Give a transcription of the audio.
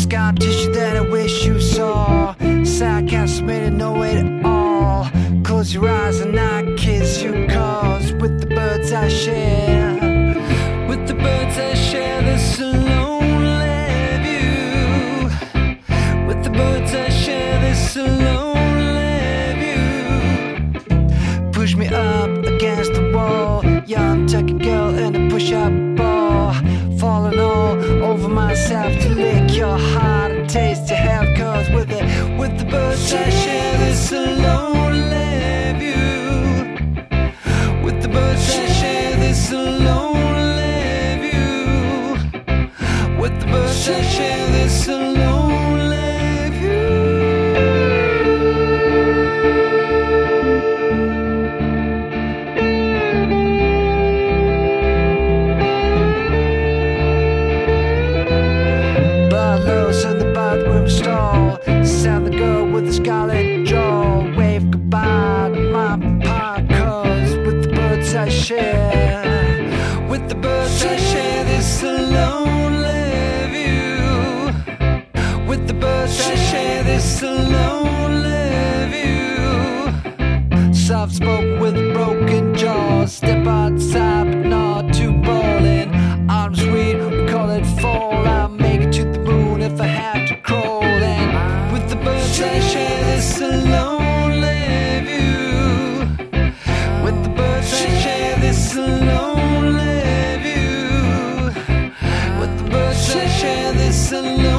scar tissue that I wish you saw. Sarcasm made it know it all. Close your eyes and I kiss you, cause with the birds I share, with the birds I share this lonely view. With the birds I share this lonely view. Push me up against the wall, young turkey girl in a push-up ball. Falling all over myself to lick your heart and taste your health, cause with the birds I share this lonely view. With the birds I share this lonely view. With the birds I share this lonely view. In the bathroom stall, sound the girl with the scarlet jaw. Wave goodbye to my part, cause with the birds I share, with the birds I share this lonely view. With the birds I share this lonely view. Soft spoke with broken jaws, step outside but not too ballin'. Arms sweet, we call it fall. I'll make it to the moon if I have to crawl. And with the birds I share this lonely view. With the birds I share this lonely view. With the birds I share this lonely view.